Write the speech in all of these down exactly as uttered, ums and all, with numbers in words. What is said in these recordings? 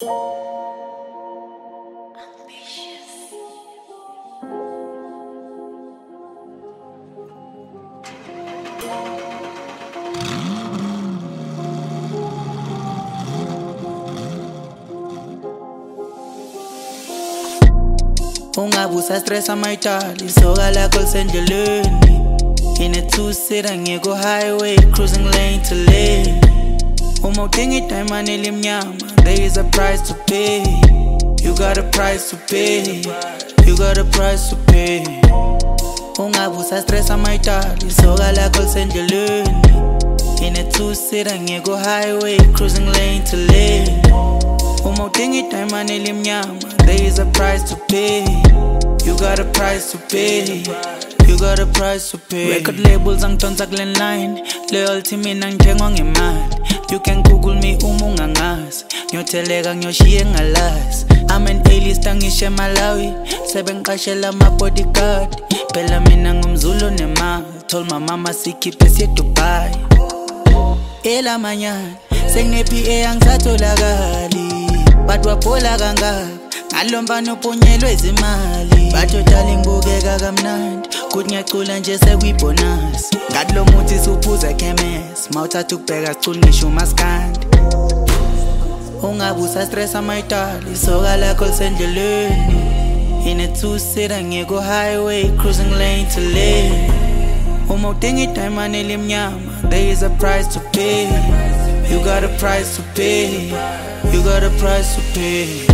Ungabusa stress amayitali soka lakho lisendleleni. In a two-seater ngiyeko highway cruising lane to lane. Uma udinga idayimani elimnyama, there is a price to pay. You got a price to pay. You got a price to pay. Ungabusa stress amayitali soka lakho lisendleleni. In a two-seater ngiyeko highway cruising lane to lane. Uma udinga idayimani elimnyama, there is a price to pay. You got a price to pay. You got a price to pay. Record labels angidonsa kule line. Loyalty mina ngithengwa ngemali. You can Google me uma ungangazi. Ngiyotheleka ngiyoshiya ngalazi. I'm an A-list angishe Malawi. Sebengiqashela ama-bodyguard. Phela mina ngumzulu nemali. Told my mama sikhiphe siye Dubai. Ela manyana sengine-P A angisatholakali. But waphola kangaka ngalomba nophunyelwe izimali. Bathothala ingibukeka kamnandi kuthi ngiyacula nje sekuyibonus. Ngathi lo muthi suphuza ekhemesi mawuthatha ukubheka sicula ngisho umaskandi. Ungabusa stress amayitali soka lakho lisendleleni. In a two-seater ngiyeko highway cruising lane to lane. Uma udinga idayimani elimnyama, there is a price to pay. You got a price to pay. You got a price to pay.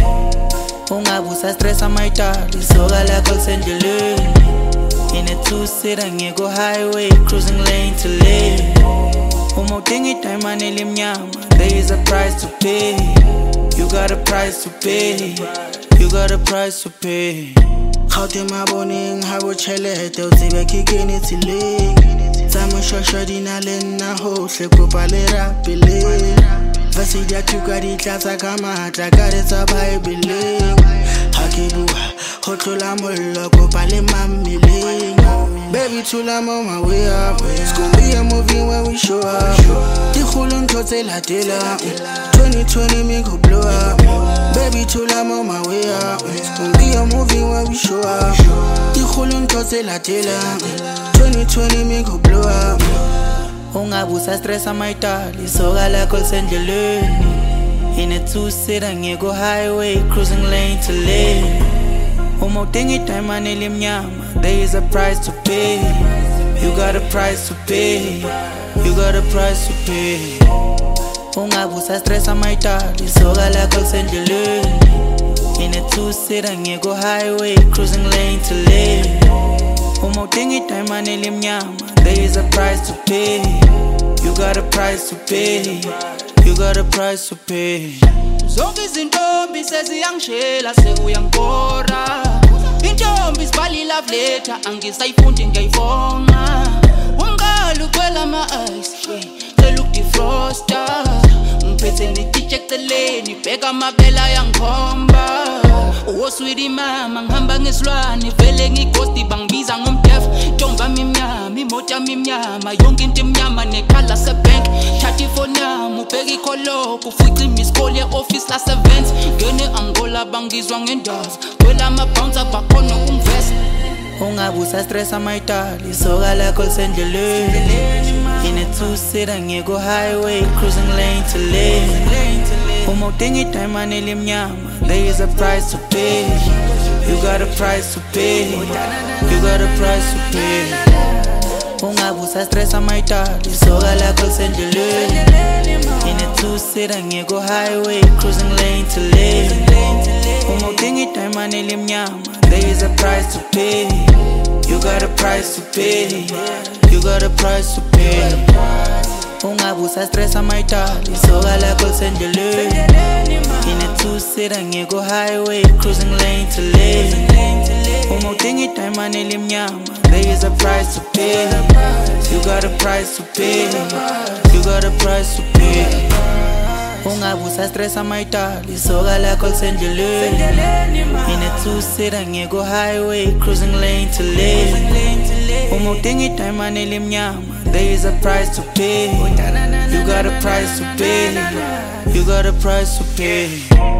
Ungabusa stress amayitali soka lakho lisendleleni. In a two-seater ngiyeko highway cruising lane to lane. Uma udinga idayimani elimnyama, there is a price to pay. You got a price to pay. You got a price to pay. Khawuthi mabone ngihabo chelete uzibe kikini ithile. Tsama shoshodi naleni nahohle kubhalera bile. Vasidi athuka ditlhatsa ka matla ka re tsa Bible. Ha ke bua ho tlola mollo kopa le mameleng. Baby tula I'm on my way up. It's gonna be a movie when we show up. Dikhulu ntho tse latela. twenty twenty me go blow up. Baby tula I'm on my way up. It's gonna be a movie when we show up. Dikhulu ntho tse latela. twenty twenty me go blow up. Ungabusa stress amayitali soka lakho lisendleleni. In a two-seater ngiyeko highway cruising lane to lane. Uma udinga idayimani elimnyama, there is a price to pay. You got a price to pay. You got a price to pay. Ungabusa stress amayitali soka lakho lisendleleni. In a two-seater ngiyeko highway cruising lane to lane. Uma udinga idayimani elimnyama, there is a price to pay. You got a price to pay. You got a price to pay. Zonke izintombi seziyangishela sekuyangibora. Intombi sibali love letter angisayifundi ngiyayifona. Umqala ucwela ama-ice cela ukudifrosta. Ngiphethe ne-D J eceleni bheka amabela yangikhomba. Oh sweetie mama ngihamba ngesilwane vele ngighosti bangibiza ngomdef. Ntombi yami imnyama imoto yami imnyama yonke into imnyama nekhala sebank. Thatha ifoni yami ubheka ikholoko ufica imiskoli ye-office lase-events. Ngene Angola bangizwa ngendava kwela ama-bouncer bakhona ukungivesa. Ungabusa stress amayitali soka lakho lisendleleni. In a two-seater ngiyeko highway cruising lane to lane. Uma udinga idayimani elimnyama, there is a price to pay. You got a price to pay. You got a price to pay. Ungabusa stress amayitali soka lakho lisendleleni. In a two-seater ngiyeko highway cruising lane to lane. Uma udinga idayimani elimnyama, there is a price to pay. You got a price to pay. You got a price to pay. Ungabusa stress amayitali soka lakho lisendleleni. In a two-seater ngiyeko highway cruising lane to lane. Uma udinga idayimani elimnyama, there is a price to pay. You got a price to pay. You got a price to pay. Ungabusa stress amayitali soka lakho lisendleleni. In a two-seater ngiyeko highway cruising lane to lane. Uma udinga idayimani elimnyama, there is a price to pay. You got a price to pay. You got a price to pay.